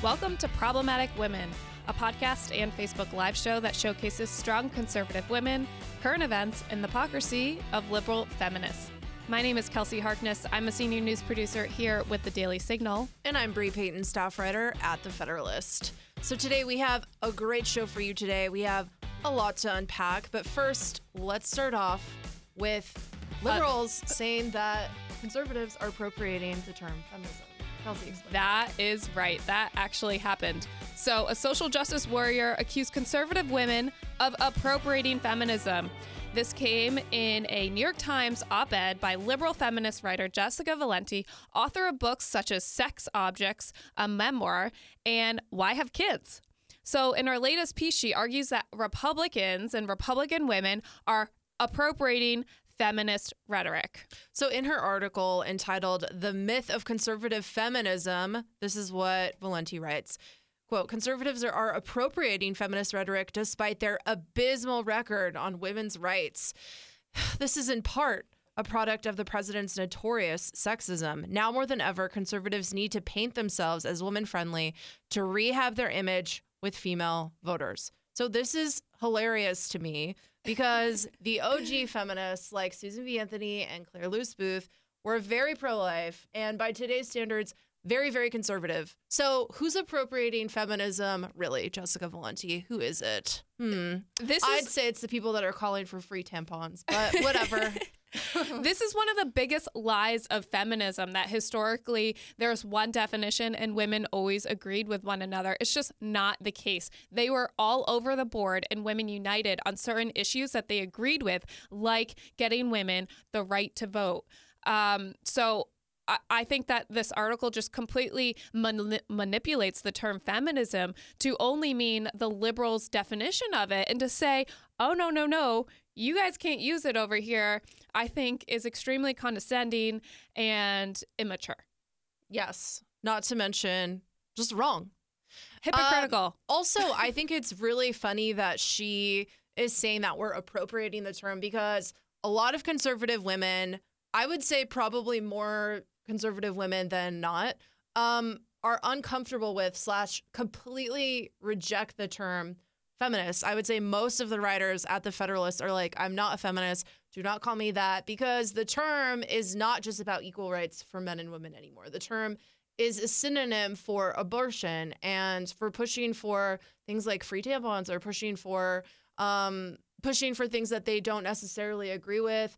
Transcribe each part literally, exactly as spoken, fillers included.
Welcome to Problematic Women, a podcast and Facebook live show that showcases strong conservative women, current events, and the hypocrisy of liberal feminists. My name is Kelsey Harkness. I'm a senior news producer here with the Daily Signal. And I'm Bree Payton, staff writer at The Federalist. So today we have a great show for you today. We have a lot to unpack, but first, let's start off with liberals uh, saying that conservatives are appropriating the term feminism. Kelsey, explain. That is right. That actually happened. So a social justice warrior accused conservative women of appropriating feminism. This came in a New York Times op-ed by liberal feminist writer Jessica Valenti, author of books such as Sex Objects, a memoir, and Why Have Kids? So in her latest piece, she argues that Republicans and Republican women are appropriating feminist rhetoric. So in her article entitled The Myth of Conservative Feminism, this is what Valenti writes. Quote, conservatives are, are appropriating feminist rhetoric despite their abysmal record on women's rights. This is in part a product of the president's notorious sexism. Now more than ever, conservatives need to paint themselves as woman-friendly to rehab their image with female voters. So this is hilarious to me because the O G feminists like Susan B. Anthony and Claire Luce Booth were very pro-life and by today's standards, very, very conservative. So who's appropriating feminism, really, Jessica Valenti? Who is it? Hmm. This I'd is... say it's the people that are calling for free tampons, but whatever. This is one of the biggest lies of feminism, that historically there's one definition and women always agreed with one another. It's just not the case. They were all over the board and women united on certain issues that they agreed with, like getting women the right to vote. Um, so I, I think that this article just completely man- manipulates the term feminism to only mean the liberals' definition of it and to say, oh, no, no, no, you guys can't use it over here, I think is extremely condescending and immature. Yes. Not to mention just wrong. Hypocritical. Um, also, I think it's really funny that she is saying that we're appropriating the term because a lot of conservative women, I would say probably more conservative women than not, um, are uncomfortable with slash completely reject the term feminist. I would say most of the writers at The Federalist are like, I'm not a feminist. Do not call me that, because the term is not just about equal rights for men and women anymore. The term is a synonym for abortion and for pushing for things like free tampons or pushing for um, pushing for things that they don't necessarily agree with,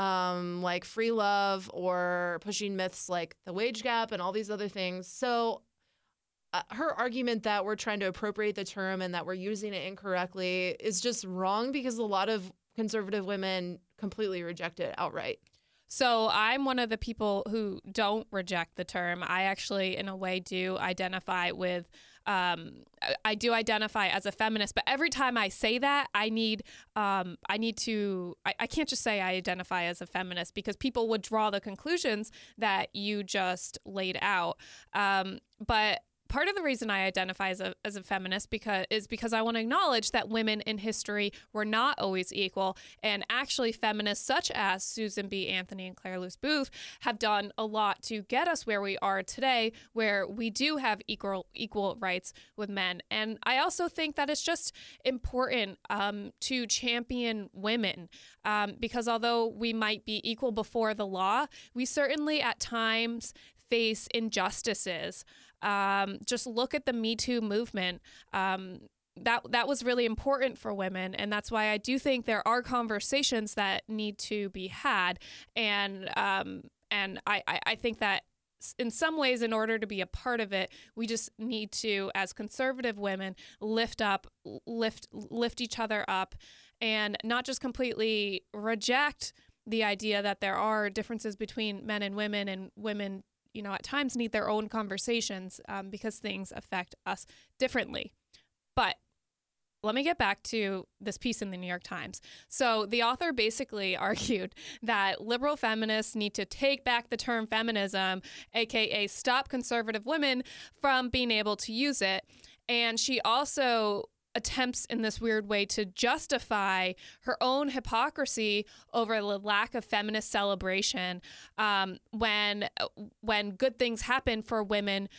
um, like free love, or pushing myths like the wage gap and all these other things. So Uh, her argument that we're trying to appropriate the term and that we're using it incorrectly is just wrong because a lot of conservative women completely reject it outright. So I'm one of the people who don't reject the term. I actually, in a way, do identify with, um, I do identify as a feminist, but every time I say that, I need, um, I need to, I, I can't just say I identify as a feminist because people would draw the conclusions that you just laid out. Um, but part of the reason I identify as a as a feminist because is because I want to acknowledge that women in history were not always equal, and actually feminists such as Susan B. Anthony and Claire Luce Booth have done a lot to get us where we are today, where we do have equal equal rights with men. And I also think that it's just important um, to champion women um, because although we might be equal before the law, we certainly at times face injustices. Um, just look at the Me Too movement. Um, that that was really important for women, and that's why I do think there are conversations that need to be had. And um, and I, I, I think that in some ways, in order to be a part of it, we just need to, as conservative women, lift up, lift lift each other up, and not just completely reject the idea that there are differences between men and women, and women, you know, at times need their own conversations um, because things affect us differently. But let me get back to this piece in the New York Times. So the author basically argued that liberal feminists need to take back the term feminism, aka stop conservative women from being able to use it. And she also attempts in this weird way to justify her own hypocrisy over the lack of feminist celebration um, when when good things happen for women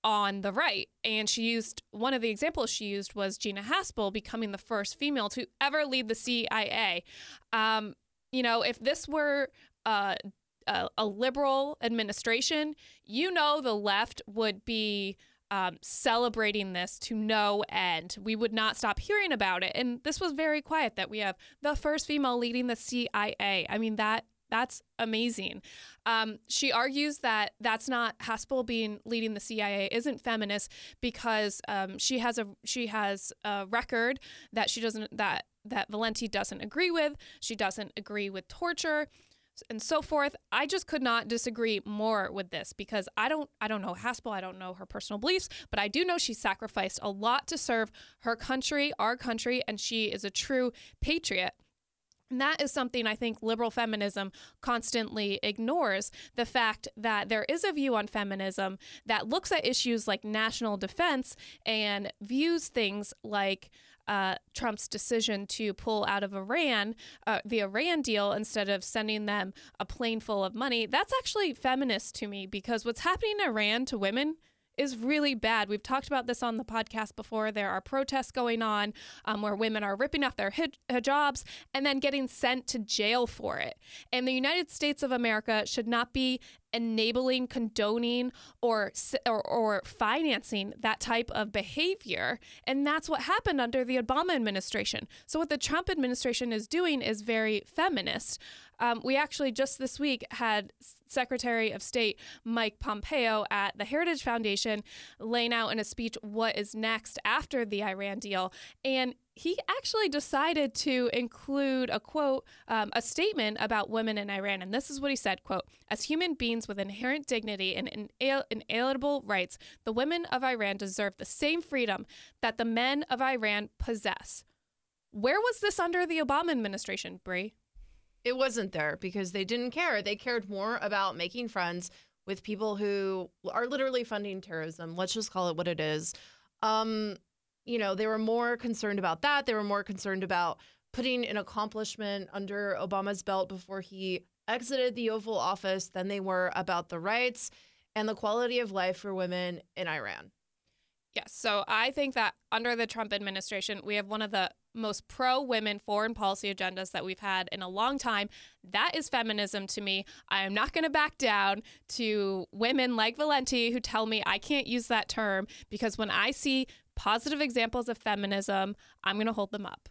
on the right. And she used, one of the examples she used was Gina Haspel becoming the first female to ever lead the C I A. Um, you know, if this were uh, a, a liberal administration, you know, the left would be um, celebrating this to no end. We would not stop hearing about it. And this was very quiet that we have the first female leading the C I A. I mean, that That's amazing. Um, she argues that that's not Haspel being leading the C I A isn't feminist because um, she has a she has a record that she doesn't that that Valenti doesn't agree with. She doesn't agree with torture and so forth. I just could not disagree more with this because I don't I don't know Haspel. I don't know her personal beliefs, but I do know she sacrificed a lot to serve her country, our country, and she is a true patriot. And that is something I think liberal feminism constantly ignores, the fact that there is a view on feminism that looks at issues like national defense and views things like uh, Trump's decision to pull out of Iran, uh, the Iran deal, instead of sending them a plane full of money. That's actually feminist to me because what's happening in Iran to women is really bad. We've talked about this on the podcast before. There are protests going on um, where women are ripping off their hij- hijabs and then getting sent to jail for it. And the United States of America should not be enabling, condoning, or, or or financing that type of behavior. And that's what happened under the Obama administration. So what the Trump administration is doing is very feminist. Um, we actually just this week had Secretary of State Mike Pompeo at the Heritage Foundation laying out in a speech what is next after the Iran deal. And he actually decided to include a quote, um, a statement about women in Iran. And this is what he said, quote, "As human beings with inherent dignity and inal- inalienable rights, the women of Iran deserve the same freedom that the men of Iran possess." Where was this under the Obama administration, Brie? It wasn't there because they didn't care. They cared more about making friends with people who are literally funding terrorism. Let's just call it what it is. Um, you know, they were more concerned about that. They were more concerned about putting an accomplishment under Obama's belt before he exited the Oval Office than they were about the rights and the quality of life for women in Iran. Yes. So I think that under the Trump administration, we have one of the most pro-women foreign policy agendas that we've had in a long time. That is feminism to me. I am not going to back down to women like Valenti who tell me I can't use that term because when I see positive examples of feminism, I'm going to hold them up.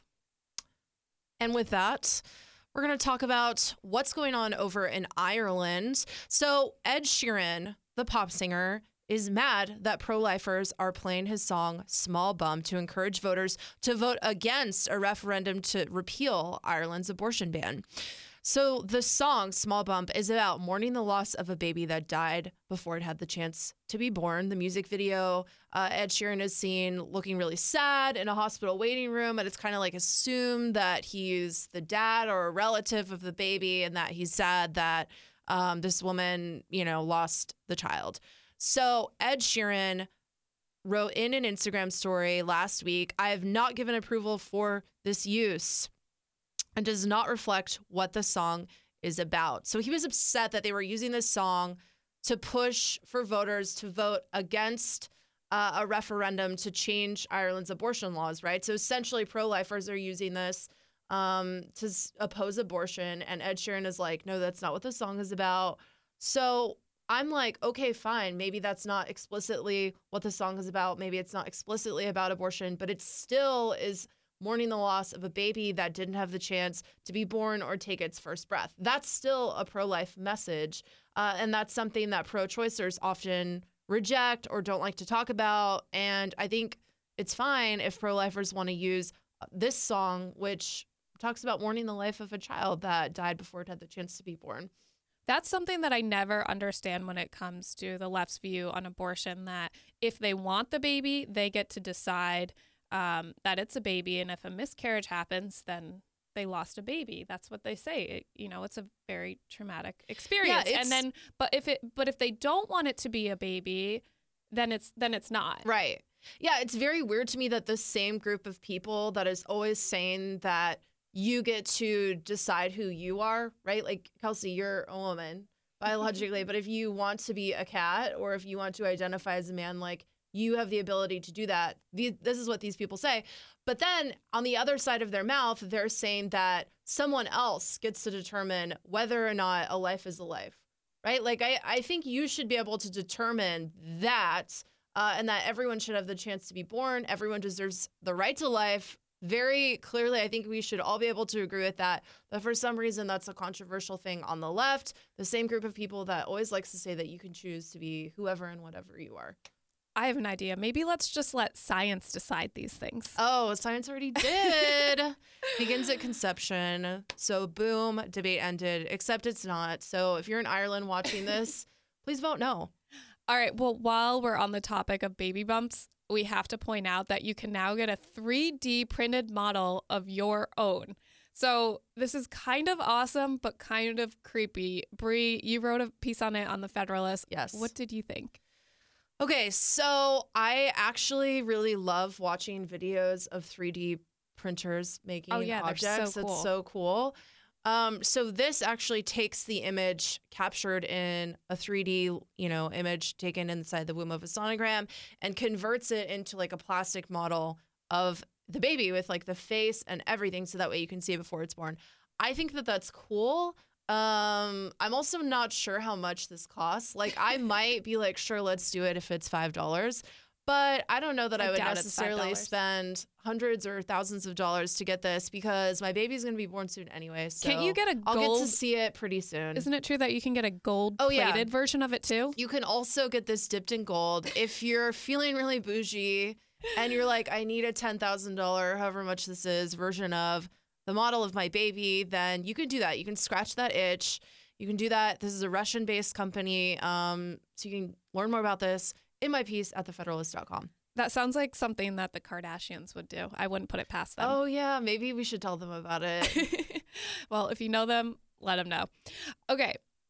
And with that, we're going to talk about what's going on over in Ireland. So Ed Sheeran, the pop singer, is mad that pro-lifers are playing his song Small Bump to encourage voters to vote against a referendum to repeal Ireland's abortion ban. So the song Small Bump is about mourning the loss of a baby that died before it had the chance to be born. The music video, uh, Ed Sheeran is seen looking really sad in a hospital waiting room, and it's kind of like assumed that he's the dad or a relative of the baby and that he's sad that um, this woman, you know, lost the child. So Ed Sheeran wrote in an Instagram story last week, "I have not given approval for this use and does not reflect what the song is about." So he was upset that they were using this song to push for voters to vote against uh, a referendum to change Ireland's abortion laws, right? So essentially pro-lifers are using this um, to s- oppose abortion. And Ed Sheeran is like, no, that's not what the song is about. So I'm like, okay, fine. Maybe that's not explicitly what the song is about. Maybe it's not explicitly about abortion, but it still is mourning the loss of a baby that didn't have the chance to be born or take its first breath. That's still a pro-life message. Uh, and that's something that pro-choicers often reject or don't like to talk about. And I think it's fine if pro-lifers want to use this song, which talks about mourning the life of a child that died before it had the chance to be born. That's something that I never understand when it comes to the left's view on abortion, that if they want the baby, they get to decide um, that it's a baby. And if a miscarriage happens, then they lost a baby. That's what they say. It, you know, it's a very traumatic experience. Yeah, and then, but if it, but if they don't want it to be a baby, then it's, then it's not. Right. Yeah. It's very weird to me that the same group of people that is always saying that you get to decide who you are, right? Like, Kelsey, you're a woman. biologically, but if you want to be a cat or if you want to identify as a man, like you have the ability to do that. These, this is what these people say. But then on the other side of their mouth, they're saying that someone else gets to determine whether or not a life is a life, right? Like I, I think you should be able to determine that uh, and that everyone should have the chance to be born. Everyone deserves the right to life. Very clearly, I think we should all be able to agree with that. But for some reason, that's a controversial thing on the left, the same group of people that always likes to say that you can choose to be whoever and whatever you are. I have an idea. Maybe let's just let science decide these things. Oh, science already did. Begins at conception. So boom, debate ended, except it's not. So if you're in Ireland watching this, please vote no. All right. Well, while we're on the topic of baby bumps, we have to point out that you can now get a three D printed model of your own. So this is kind of awesome, but kind of creepy. Bree, you wrote a piece on it on the Federalist. Yes. What did you think? Okay, so I actually really love watching videos of three D printers making oh, yeah, objects. So cool. It's so cool. Um, so this actually takes the image captured in a three D, you know, image taken inside the womb of a sonogram and converts it into like a plastic model of the baby with like the face and everything. So that way you can see it before it's born. I think that that's cool. Um, I'm also not sure how much this costs. Like I might be like, sure, let's do it if it's five dollars. But I don't know that I, I would necessarily spend hundreds or thousands of dollars to get this because my baby's going to be born soon anyway. So Can't you get a gold? I'll get to see it pretty soon. Isn't it true that you can get a gold-plated oh, yeah. version of it too? You can also get this dipped in gold. If you're feeling really bougie and you're like, I need a ten thousand dollars, however much this is, version of the model of my baby, then you can do that. You can scratch that itch. You can do that. This is a Russian-based company. Um, so you can learn more about this in my piece at the federalist dot com. That sounds like something that the Kardashians would do. I wouldn't put it past them. Oh, yeah. Maybe we should tell them about it. Well, if you know them, let them know. Okay.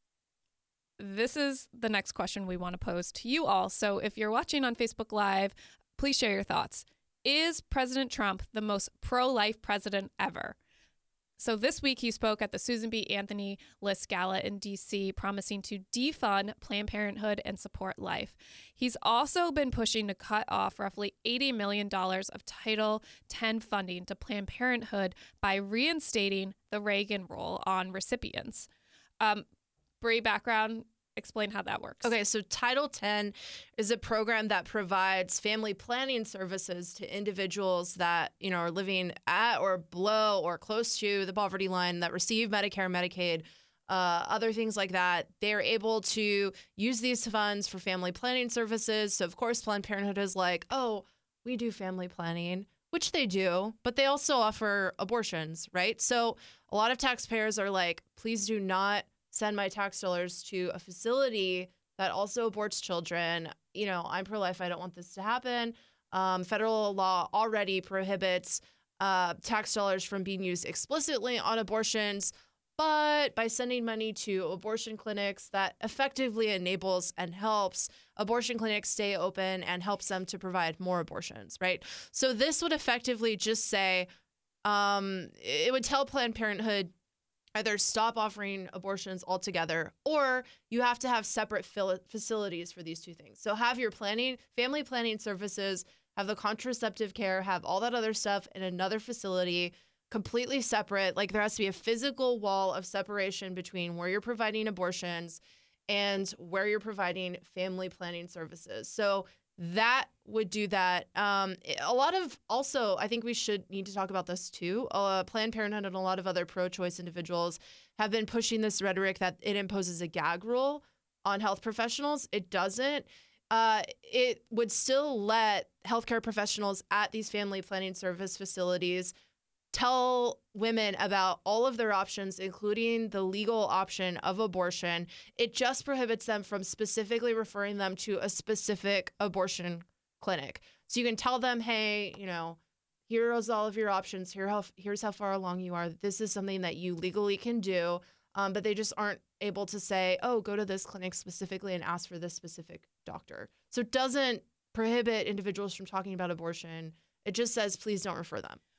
This is the next question we want to pose to you all. So if you're watching on Facebook Live, please share your thoughts. Is President Trump the most pro-life president ever? So this week he spoke at the Susan B. Anthony List Gala in D C, promising to defund Planned Parenthood and support life. He's also been pushing to cut off roughly eighty million dollars of Title ten funding to Planned Parenthood by reinstating the Reagan rule on recipients. Um, Bree, background, explain how that works. Okay, so Title ten is a program that provides family planning services to individuals that, you know, are living at or below or close to the poverty line that receive Medicare, Medicaid, uh, other things like that. They're able to use these funds for family planning services. So, of course, Planned Parenthood is like, oh, we do family planning, which they do, but they also offer abortions, right? So a lot of taxpayers are like, please do not send my tax dollars to a facility that also aborts children. You know, I'm pro-life. I don't want this to happen. Um, federal law already prohibits uh, tax dollars from being used explicitly on abortions, but by sending money to abortion clinics, that effectively enables and helps abortion clinics stay open and helps them to provide more abortions, right? So this would effectively just say, um, it would tell Planned Parenthood, either stop offering abortions altogether, or you have to have separate fil- facilities for these two things. So have your planning, family planning services, have the contraceptive care, have all that other stuff in another facility, completely separate. Like there has to be a physical wall of separation between where you're providing abortions and where you're providing family planning services. So that would do that. Um, a lot of also, I think we should need to talk about this too. Uh, Planned Parenthood and a lot of other pro-choice individuals have been pushing this rhetoric that it imposes a gag rule on health professionals. It doesn't. Uh, it would still let healthcare professionals at these family planning service facilities tell women about all of their options, including the legal option of abortion. It just prohibits them from specifically referring them to a specific abortion clinic. So you can tell them, hey, you know, here's all of your options. Here how, here's how far along you are. This is something that you legally can do. Um, but they just aren't able to say, oh, go to this clinic specifically and ask for this specific doctor. So it doesn't prohibit individuals from talking about abortion. It just says, please don't refer them.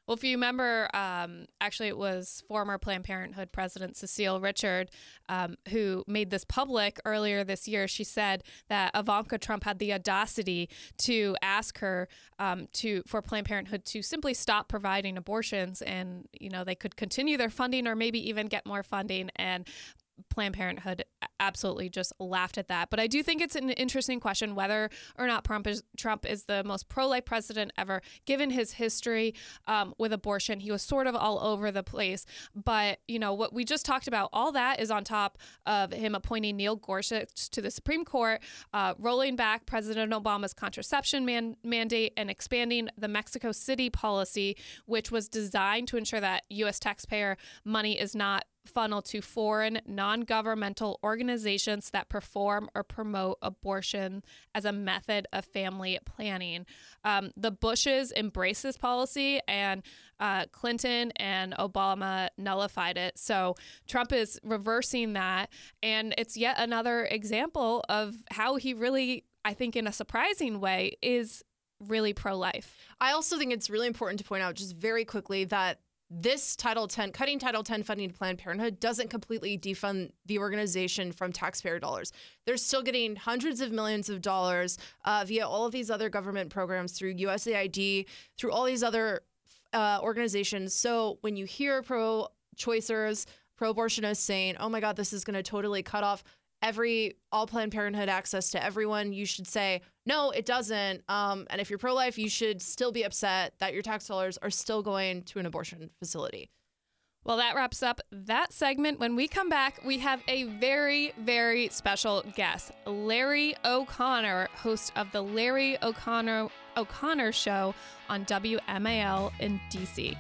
Well, if you remember, um, actually, it was former Planned Parenthood President Cecile Richard um, who made this public earlier this year. She said that Ivanka Trump had the audacity to ask her um, to for Planned Parenthood to simply stop providing abortions, and you know they could continue their funding or maybe even get more funding. And Planned Parenthood absolutely just laughed at that. But I do think it's an interesting question whether or not Trump is, Trump is the most pro-life president ever, given his history um, with abortion. He was sort of all over the place. But, you know, what we just talked about, all that is on top of him appointing Neil Gorsuch to the Supreme Court, uh, rolling back President Obama's contraception man- mandate, and expanding the Mexico City policy, which was designed to ensure that U S taxpayer money is not funnel to foreign non-governmental organizations that perform or promote abortion as a method of family planning. Um, the Bushes embraced this policy, and uh, Clinton and Obama nullified it. So Trump is reversing that, and it's yet another example of how he really, I think in a surprising way, is really pro-life. I also think it's really important to point out just very quickly that this Title ten, cutting Title ten funding to Planned Parenthood doesn't completely defund the organization from taxpayer dollars. They're still getting hundreds of millions of dollars uh, via all of these other government programs through U S A I D, through all these other uh, organizations. So when you hear pro-choicers, pro-abortionists saying, oh my God, this is going to totally cut off every all Planned Parenthood access to everyone, you should say, no, it doesn't. Um, and if you're pro-life, you should still be upset that your tax dollars are still going to an abortion facility. Well, that wraps up that segment. When we come back, we have a very, very special guest, Larry O'Connor, host of the Larry O'Connor O'Connor Show on W M A L in D C.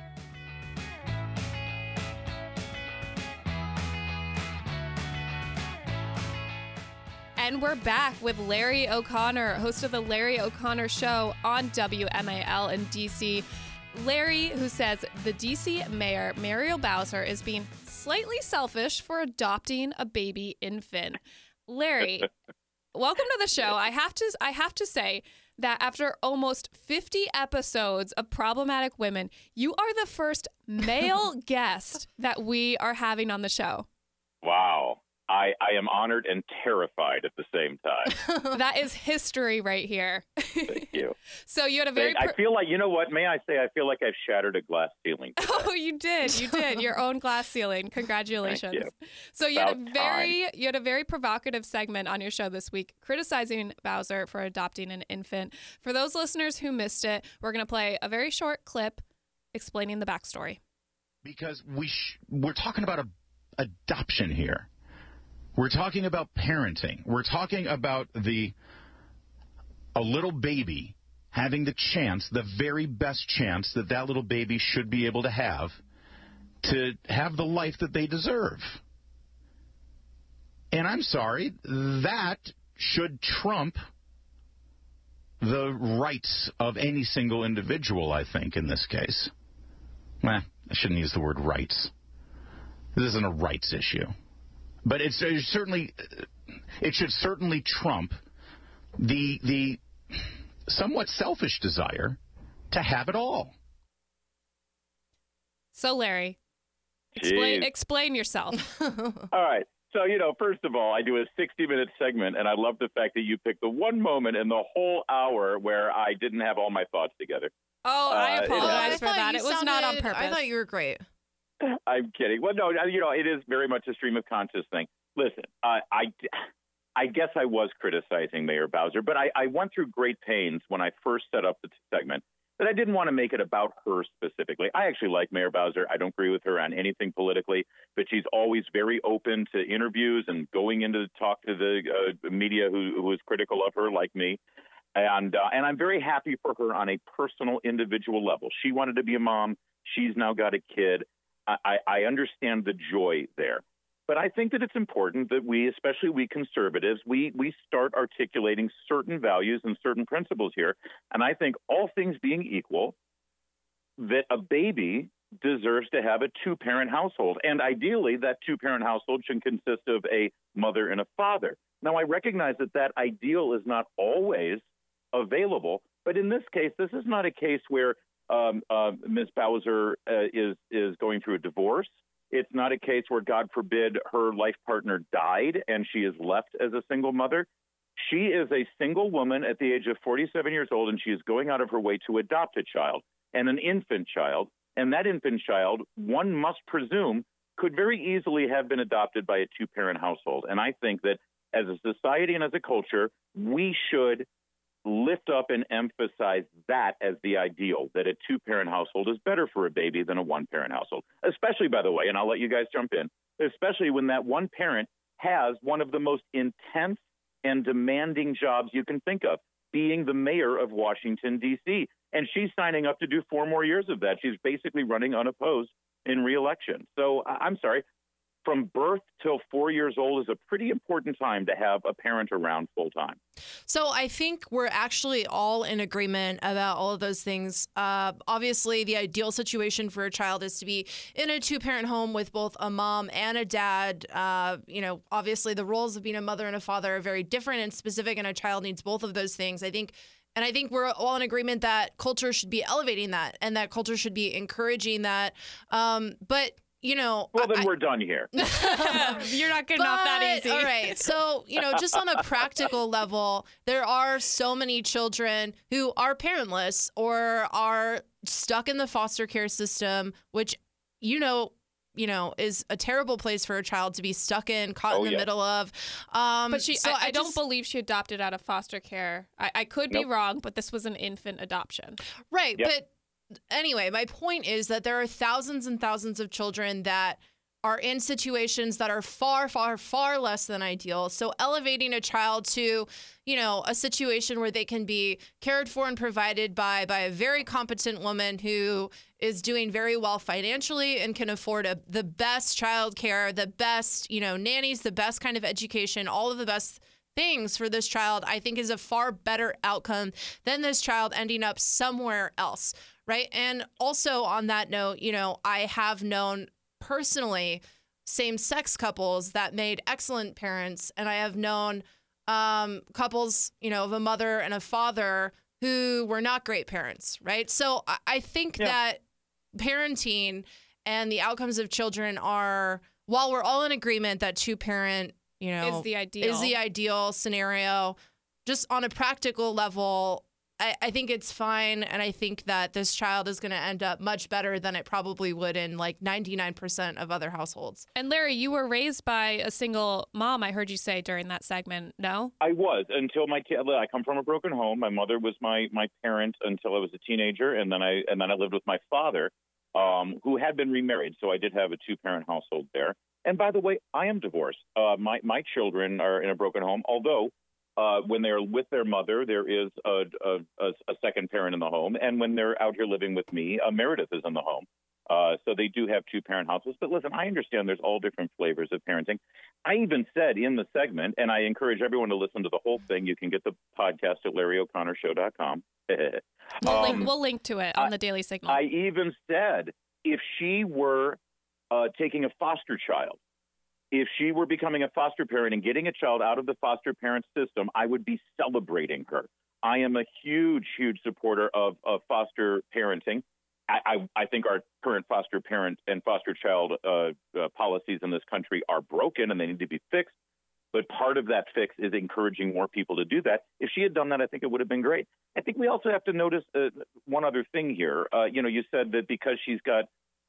And we're back with Larry O'Connor, host of the Larry O'Connor Show on W M A L in D C. Larry, who says the D C mayor, Muriel Bowser, is being slightly selfish for adopting a baby infant. Larry, welcome to the show. I have to I have to say that after almost fifty episodes of Problematic Women, you are the first male guest that we are having on the show. Wow. I, I am honored and terrified at the same time. That is history right here. Thank you. So you had a very... I feel like, you know what, may I say, I feel like I've shattered a glass ceiling today. Oh, you did. You did. Your own glass ceiling. Congratulations. Thank you. So you About had a very time. you had a very provocative segment on your show this week criticizing Bowser for adopting an infant. For those listeners who missed it, we're going to play a very short clip explaining the backstory. Because we sh- we're talking about a, adoption here. We're talking about parenting. We're talking about the a little baby having the chance, the very best chance that that little baby should be able to have to have the life that they deserve. And I'm sorry, that should trump the rights of any single individual, I think, in this case. Nah, I shouldn't use the word rights. This isn't a rights issue. But it's, it's certainly, it should certainly trump the the somewhat selfish desire to have it all. So, Larry, explain, explain yourself. All right. So, you know, first of all, I do a sixty-minute segment, and I love the fact that you picked the one moment in the whole hour where I didn't have all my thoughts together. Oh, I Uh, apologize I for thought that. you It was not on sounded- purpose. I thought you were great. I'm kidding. Well, no, you know, it is very much a stream of conscious thing. Listen, uh, I, I guess I was criticizing Mayor Bowser, but I, I went through great pains when I first set up the segment that I didn't want to make it about her specifically. I actually like Mayor Bowser. I don't agree with her on anything politically, but she's always very open to interviews and going into the talk to the uh, media who, who is critical of her, like me. And uh, and I'm very happy for her on a personal, individual level. She wanted to be a mom. She's now got a kid. I, I understand the joy there. But I think that it's important that we, especially we conservatives, we we start articulating certain values and certain principles here. And I think all things being equal, that a baby deserves to have a two-parent household. And ideally, that two-parent household should consist of a mother and a father. Now, I recognize that that ideal is not always available. But in this case, this is not a case where um, uh, Miz Bowser uh, is is going through a divorce. It's not a case where, God forbid, her life partner died and she is left as a single mother. She is a single woman at the age of forty-seven years old, and she is going out of her way to adopt a child, and an infant child. And that infant child, one must presume, could very easily have been adopted by a two-parent household. And I think that as a society and as a culture, we should lift up and emphasize that as the ideal, that a two-parent household is better for a baby than a one-parent household, especially, by the way, and I'll let you guys jump in, especially when that one parent has one of the most intense and demanding jobs you can think of, being the mayor of Washington, D C And she's signing up to do four more years of that. She's basically running unopposed in re-election. So I'm sorry, from birth till four years old is a pretty important time to have a parent around full time. So I think we're actually all in agreement about all of those things. Uh, obviously, the ideal situation for a child is to be in a two-parent home with both a mom and a dad. Uh, you know, obviously, the roles of being a mother and a father are very different and specific, and a child needs both of those things. I think And I think we're all in agreement that culture should be elevating that and that culture should be encouraging that. Um, but, you know. Well, then I, we're done here. You're not getting but, off that easy. All right. So, you know, just on a practical level, there are so many children who are parentless or are stuck in the foster care system, which, you know, you know, is a terrible place for a child to be stuck in, caught oh, in the yeah. middle of. Um, But she, so I, I, I don't just, believe she adopted out of foster care. I, I could be Nope. wrong, but this was an infant adoption. Right. Yep. But anyway, my point is that there are thousands and thousands of children that are in situations that are far, far, far less than ideal. So elevating a child to, you know, a situation where they can be cared for and provided by by a very competent woman who is doing very well financially and can afford a, the best childcare, the best, you know, nannies, the best kind of education, all of the best things for this child, I think is a far better outcome than this child ending up somewhere else, right? And also on that note, you know, I have known personally same-sex couples that made excellent parents, and I have known um, couples, you know, of a mother and a father who were not great parents, right? So I, I think Yeah. that parenting and the outcomes of children are, while we're all in agreement that two-parent, you know, Is the ideal. is the ideal scenario, just on a practical level, I, I think it's fine. And I think that this child is going to end up much better than it probably would in like ninety-nine percent of other households. And Larry, you were raised by a single mom, I heard you say during that segment, no? I was until my kid. I come from a broken home. My mother was my my parent until I was a teenager, and then I and then I lived with my father, um, who had been remarried. So I did have a two-parent household there. And by the way, I am divorced. Uh, my my children are in a broken home, although uh, when they're with their mother, there is a, a, a second parent in the home. And when they're out here living with me, uh, Meredith is in the home. Uh, so they do have two-parent households. But listen, I understand there's all different flavors of parenting. I even said in the segment, and I encourage everyone to listen to the whole thing. You can get the podcast at larry o'connor show dot com. We'll, um, link, we'll link to it on I- the Daily Signal. I even said if she were uh, taking a foster child, if she were becoming a foster parent and getting a child out of the foster parent system, I would be celebrating her. I am a huge, huge supporter of, of foster parenting. I, I, I think our current foster parent and foster child uh, uh, policies in this country are broken and they need to be fixed. But part of that fix is encouraging more people to do that. If she had done that, I think it would have been great. I think we also have to notice uh, one other thing here. Uh, you know, you said that because she's got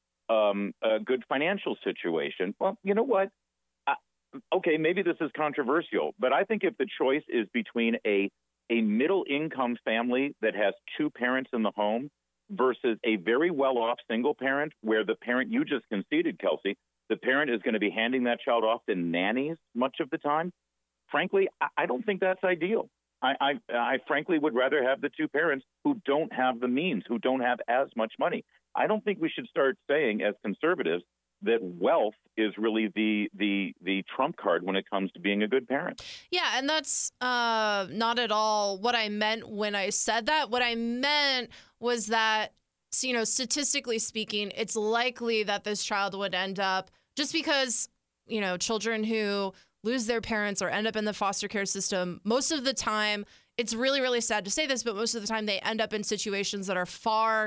um, a good financial situation. Well, you know what? I, okay, maybe this is controversial, but I think if the choice is between a a middle-income family that has two parents in the home versus a very well-off single parent where the parent you just conceded, Kelsey, the parent is going to be handing that child off to nannies much of the time. Frankly, I, I don't think that's ideal. I, I, I frankly would rather have the two parents who don't have the means, who don't have as much money. I don't think we should start saying as conservatives that wealth is really the the the trump card when it comes to being a good parent. Yeah, and that's uh, not at all what I meant when I said that. What I meant was that, you know, statistically speaking, it's likely that this child would end up, just because, you know, children who lose their parents or end up in the foster care system, most of the time, it's really, really sad to say this, but most of the time they end up in situations that are far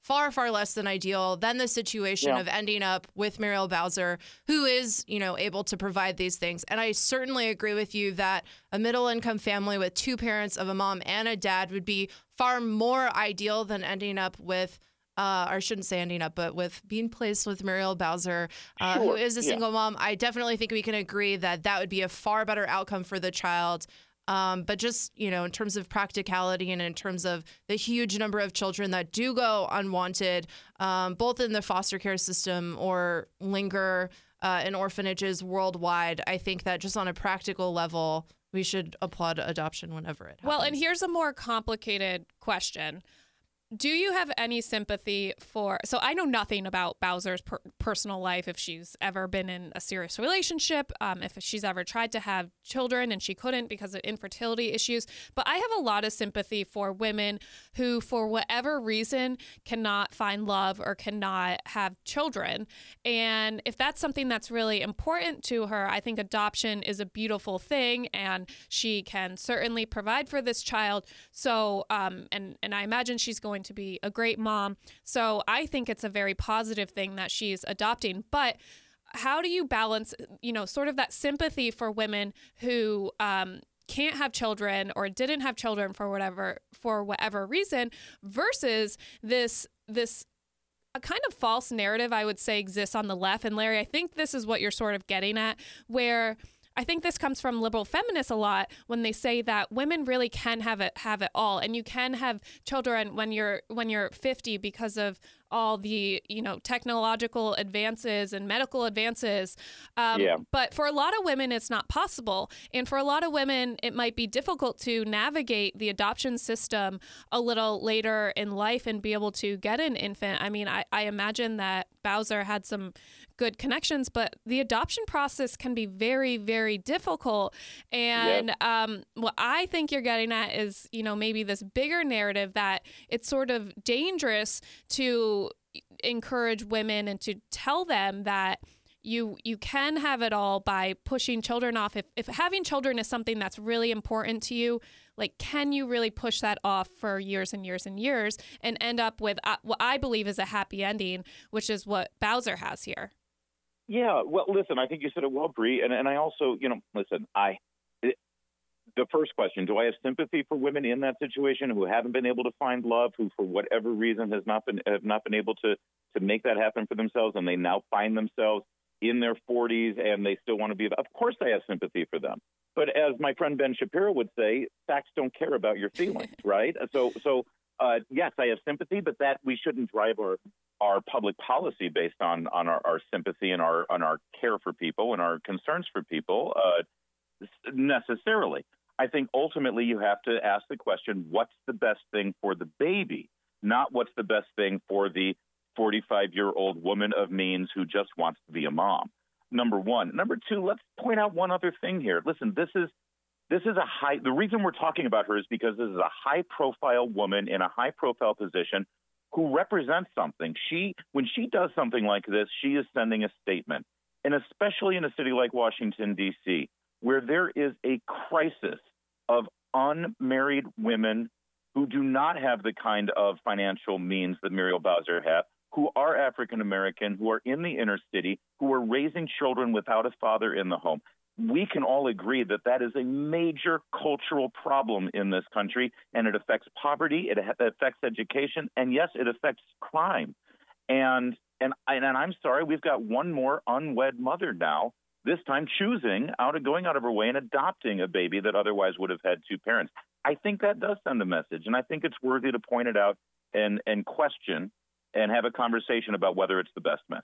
far, far less than ideal than the situation Yeah. of ending up with Muriel Bowser, who is, you know, able to provide these things. And I certainly agree with you that a middle-income family with two parents of a mom and a dad would be far more ideal than ending up with Uh, or I shouldn't say ending up, but with being placed with Muriel Bowser, uh, Sure. who is a Yeah. single mom. I definitely think we can agree that that would be a far better outcome for the child. Um, but just, you know, in terms of practicality and in terms of the huge number of children that do go unwanted, um, both in the foster care system or linger uh, in orphanages worldwide, I think that just on a practical level, we should applaud adoption whenever it happens. Well, and here's a more complicated question. Do you have any sympathy for, so I know nothing about Bowser's per- personal life, if she's ever been in a serious relationship, um, if she's ever tried to have children and she couldn't because of infertility issues, but I have a lot of sympathy for women who, for whatever reason, cannot find love or cannot have children. And if that's something that's really important to her, I think adoption is a beautiful thing and she can certainly provide for this child. So, um, and, and I imagine she's going to be a great mom. So I think it's a very positive thing that she's adopting. But how do you balance, you know, sort of that sympathy for women who um, can't have children or didn't have children for whatever for whatever reason versus this this a kind of false narrative I would say exists on the left. And Larry, I think this is what you're sort of getting at, where I think this comes from liberal feminists a lot when they say that women really can have it have it all, and you can have children when you're when you're fifty because of all the, you know, technological advances and medical advances. Um, Yeah. But for a lot of women, it's not possible, and for a lot of women, it might be difficult to navigate the adoption system a little later in life and be able to get an infant. I mean, I, I imagine that Bowser had some good connections, but the adoption process can be very, very difficult. And Yep. um, what I think you're getting at is, you know, maybe this bigger narrative that it's sort of dangerous to encourage women and to tell them that you you can have it all by pushing children off. If, if having children is something that's really important to you, like, can you really push that off for years and years and years and end up with uh, what I believe is a happy ending, which is what Bowser has here? Yeah, well, listen, I think you said it well, Bree, and and I also, you know, listen, I it, the first question: do I have sympathy for women in that situation who haven't been able to find love, who for whatever reason has not been have not been able to to make that happen for themselves, and they now find themselves in their forties and they still want to be? Of course, I have sympathy for them. But as my friend Ben Shapiro would say, facts don't care about your feelings, right? So, so uh, yes, I have sympathy, but that we shouldn't drive our our public policy based on on our, our sympathy and our on our care for people and our concerns for people uh, necessarily. I think ultimately you have to ask the question: what's the best thing for the baby, not what's the best thing for the forty-five-year-old woman of means who just wants to be a mom. Number one. Number two, let's point out one other thing here. Listen, this is this is a high. The reason we're talking about her is because this is a high-profile woman in a high-profile position who represents something. She, when she does something like this, she is sending a statement, and especially in a city like Washington, D C, where there is a crisis of unmarried women who do not have the kind of financial means that Muriel Bowser had, who are African American, who are in the inner city, who are raising children without a father in the home. We can all agree that that is a major cultural problem in this country, and it affects poverty, it affects education, and yes, it affects crime. And and and I'm sorry, we've got one more unwed mother now, this time choosing out of going out of her way and adopting a baby that otherwise would have had two parents. I think that does send a message, and I think it's worthy to point it out and and question and have a conversation about whether it's the best message.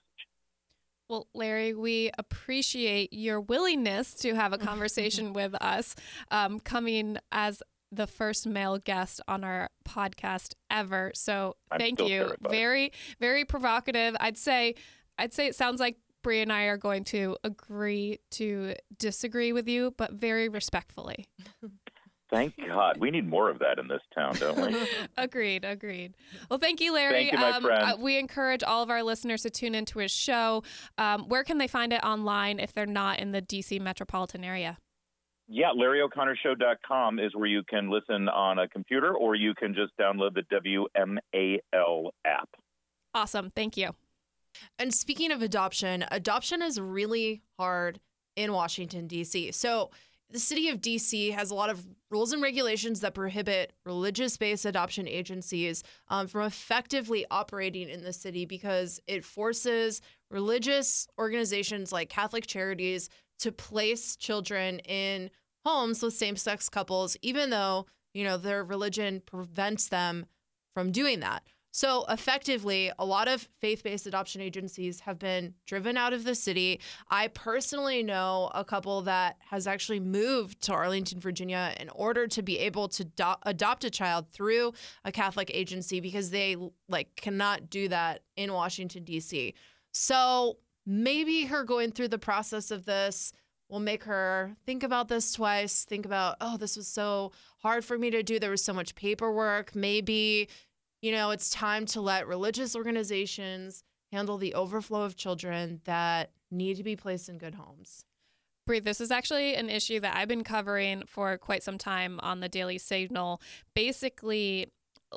Well, Larry, we appreciate your willingness to have a conversation with us, um, coming as the first male guest on our podcast ever. So I'm thank still you. terrified. Very, very provocative. I'd say, I'd say it sounds like Bree and I are going to agree to disagree with you, but very respectfully. Thank God. We need more of that in this town, don't we? Agreed, agreed. Well, thank you, Larry. Thank you, my um, friend. uh, we encourage all of our listeners to tune into his show. Um, where can they find it online if they're not in the D C metropolitan area? Yeah, Larry O'Connor Show dot com is where you can listen on a computer, or you can just download the W M A L app. Awesome. Thank you. And speaking of adoption, adoption is really hard in Washington, D C. So the city of D C has a lot of rules and regulations that prohibit religious-based adoption agencies um, from effectively operating in the city because it forces religious organizations like Catholic Charities to place children in homes with same-sex couples, even though, you know, their religion prevents them from doing that. So effectively, a lot of faith-based adoption agencies have been driven out of the city. I personally know a couple that has actually moved to Arlington, Virginia in order to be able to do- adopt a child through a Catholic agency because they like cannot do that in Washington, D C. So maybe her going through the process of this will make her think about this twice, think about, oh, this was so hard for me to do. There was so much paperwork. Maybe you know, it's time to let religious organizations handle the overflow of children that need to be placed in good homes. Bree, this is actually an issue that I've been covering for quite some time on the Daily Signal. Basically,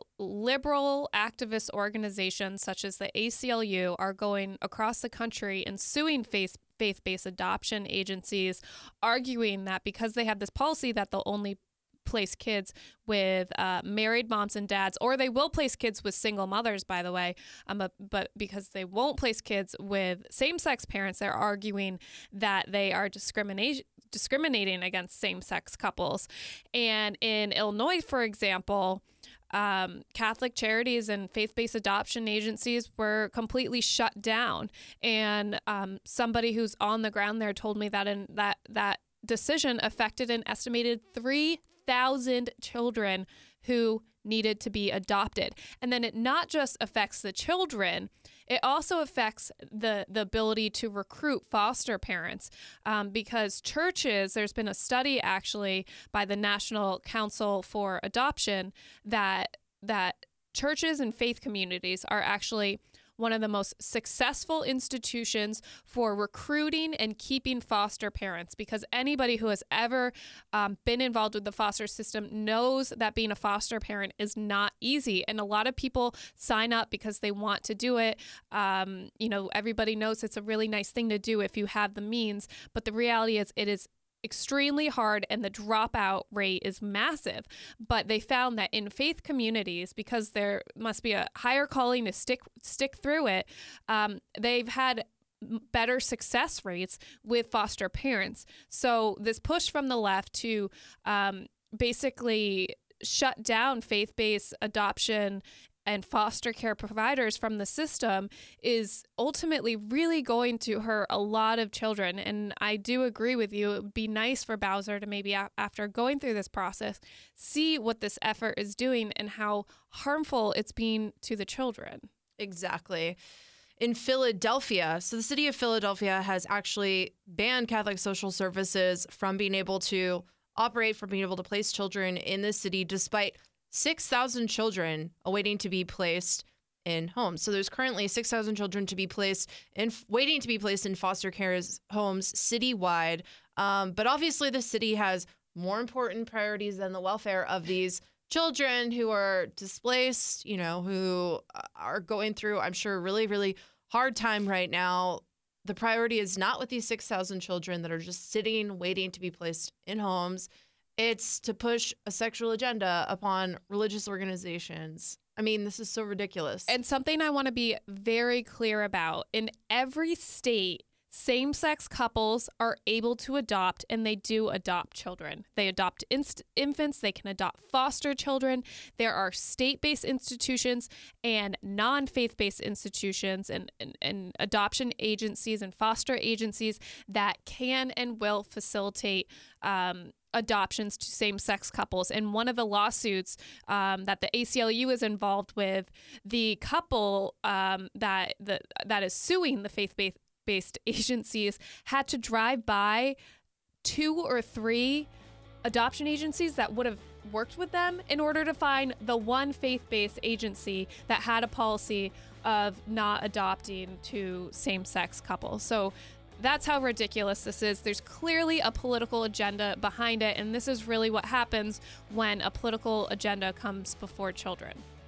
liberal activist organizations such as the A C L U are going across the country and suing faith faith-based adoption agencies, arguing that because they have this policy that they'll only place kids with uh, married moms and dads, or they will place kids with single mothers, by the way, um, but, but because they won't place kids with same-sex parents, they're arguing that they are discrimination discriminating against same-sex couples. And in Illinois, for example, um, Catholic Charities and faith-based adoption agencies were completely shut down. And um, somebody who's on the ground there told me that in that that decision affected an estimated three thousand children who needed to be adopted. And then it not just affects the children, it also affects the, the ability to recruit foster parents um, because churches, there's been a study actually by the National Council for Adoption that that churches and faith communities are actually one of the most successful institutions for recruiting and keeping foster parents, because anybody who has ever um, been involved with the foster system knows that being a foster parent is not easy. And a lot of people sign up because they want to do it. Um, you know, everybody knows it's a really nice thing to do if you have the means. But the reality is it is extremely hard and the dropout rate is massive. But they found that in faith communities, because there must be a higher calling to stick stick through it, um, they've had better success rates with foster parents. So this push from the left to um, basically shut down faith-based adoption and foster care providers from the system is ultimately really going to hurt a lot of children. And I do agree with you. It would be nice for Bowser to maybe, a- after going through this process, see what this effort is doing and how harmful it's being to the children. Exactly. In Philadelphia, so the city of Philadelphia has actually banned Catholic Social Services from being able to operate, from being able to place children in the city, despite six thousand children awaiting to be placed in homes. So there's currently six thousand children to be placed in, waiting to be placed in foster care homes citywide. Um, but obviously the city has more important priorities than the welfare of these children who are displaced, you know, who are going through, I'm sure, a really, really hard time right now. The priority is not with these six thousand children that are just sitting, waiting to be placed in homes. It's to push a sexual agenda upon religious organizations. I mean, this is so ridiculous. And something I want to be very clear about, in every state, same-sex couples are able to adopt, and they do adopt children. They adopt inst- infants. They can adopt foster children. There are state-based institutions and non-faith-based institutions and, and, and adoption agencies and foster agencies that can and will facilitate um, adoptions to same-sex couples. And one of the lawsuits um, that the A C L U is involved with, the couple um, that the, that is suing the faith-based based agencies had to drive by two or three adoption agencies that would have worked with them in order to find the one faith-based agency that had a policy of not adopting to same-sex couples. So that's how ridiculous this is. There's clearly a political agenda behind it, and this is really what happens when a political agenda comes before children.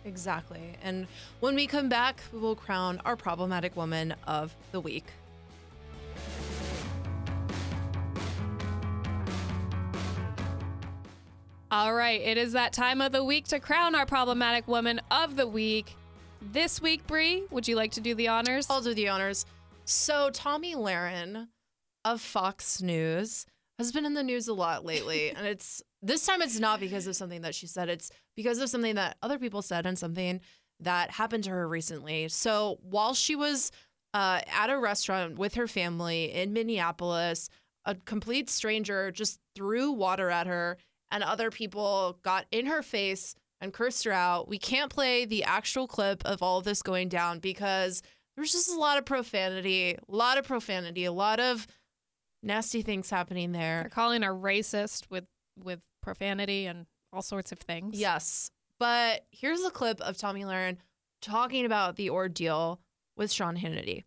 Exactly. And when we come back, we will crown our problematic woman of the week. All right, it is that time of the week to crown our problematic woman of the week. This week, Bree, would you like to do the honors? I'll do the honors. So Tomi Lahren of Fox News has been in the news a lot lately, and it's this time it's not because of something that she said. It's because of something that other people said and something that happened to her recently. So while she was uh, at a restaurant with her family in Minneapolis, a complete stranger just threw water at her, and other people got in her face and cursed her out. We can't play the actual clip of all of this going down because there's just a lot of profanity, a lot of profanity, a lot of nasty things happening there. They're calling her racist with, with profanity and all sorts of things. Yes. But here's a clip of Tomi Lahren talking about the ordeal with Sean Hannity.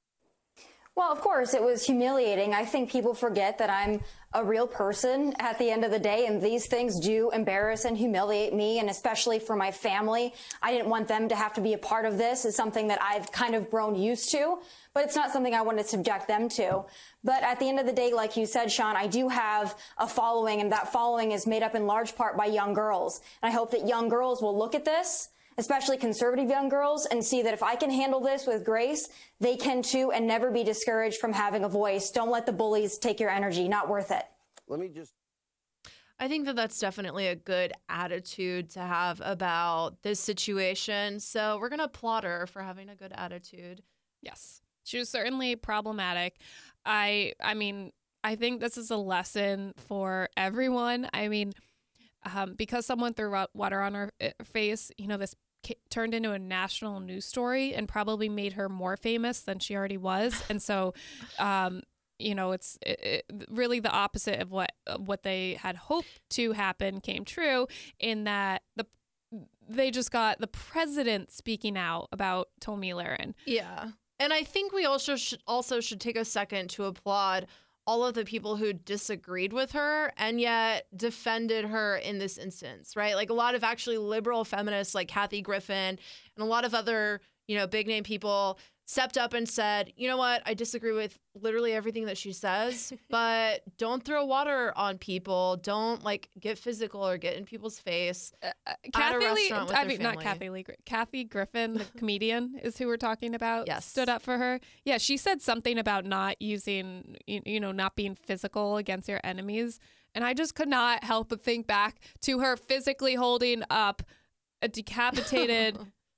Well, of course, it was humiliating. I think people forget that I'm a real person at the end of the day, and these things do embarrass and humiliate me, and especially for my family. I didn't want them to have to be a part of this. It's something that I've kind of grown used to, but it's not something I want to subject them to. But at the end of the day, like you said, Sean, I do have a following, and that following is made up in large part by young girls. And I hope that young girls will look at this, especially conservative young girls, and see that if I can handle this with grace, they can too, and never be discouraged from having a voice. Don't let the bullies take your energy. Not worth it. Let me just... I think that that's definitely a good attitude to have about this situation. So we're going to applaud her for having a good attitude. Yes. She was certainly problematic. I I mean, I think this is a lesson for everyone. I mean, um, because someone threw water on her face, you know, this turned into a national news story and probably made her more famous than she already was. And so, um, you know, it's it, it, really the opposite of what what they had hoped to happen came true, in that the they just got the president speaking out about Tomi Lahren. Yeah. And I think we also should, also should take a second to applaud all of the people who disagreed with her and yet defended her in this instance, right? Like a lot of actually liberal feminists like Kathy Griffin and a lot of other, you know, big name people stepped up and said, you know what, I disagree with literally everything that she says, but don't throw water on people. Don't like get physical or get in people's face. Uh, uh, at Kathy a Lee, restaurant with I their mean, not family. Kathy Lee, Kathy Griffin, the comedian, is who we're talking about. Yes. Stood up for her. Yeah, she said something about not using, you, you know, not being physical against your enemies. And I just could not help but think back to her physically holding up a decapitated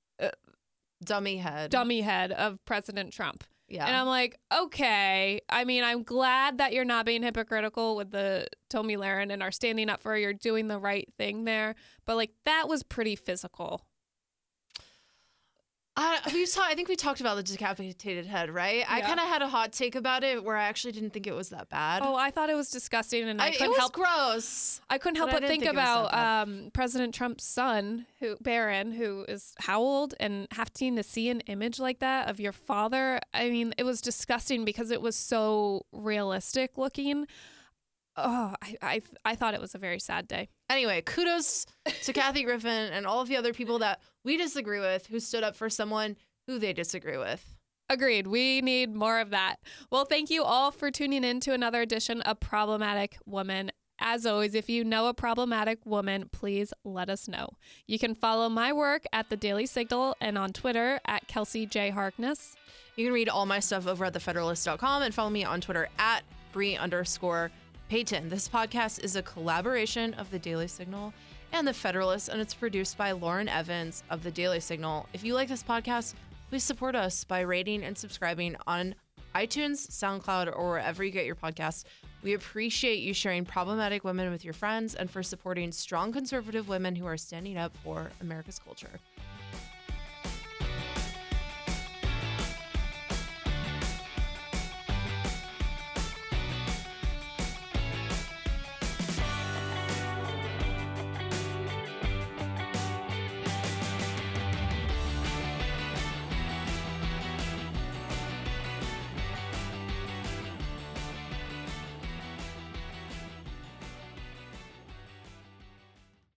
Dummy head. dummy head of President Trump. Yeah. And I'm like, okay. I mean, I'm glad that you're not being hypocritical with the Tomi Lahren and are standing up for her. You're doing the right thing there. But like, that was pretty physical. I, we saw, I think we talked about the decapitated head, right? I Yeah. kind of had a hot take about it where I actually didn't think it was that bad. Oh, I thought it was disgusting, and I, I, couldn't it was help. gross. I couldn't help but I but didn't think, think it was about that um, President Trump's son, who Barron, who is how old, and having to see an image like that of your father. I mean, it was disgusting because it was so realistic looking. Oh, I, I, I thought it was a very sad day. Anyway, kudos to Kathy Griffin and all of the other people that we disagree with who stood up for someone who they disagree with. Agreed. We need more of that. Well, thank you all for tuning in to another edition of Problematic Woman. As always, if you know a problematic woman, please let us know. You can follow my work at The Daily Signal and on Twitter at Kelsey J. Harkness. You can read all my stuff over at the federalist dot com and follow me on Twitter at Bree underscore Payton. This podcast is a collaboration of The Daily Signal and The Federalist, and it's produced by Lauren Evans of The Daily Signal. If you like this podcast, please support us by rating and subscribing on iTunes, SoundCloud, or wherever you get your podcasts. We appreciate you sharing problematic women with your friends and for supporting strong conservative women who are standing up for America's culture.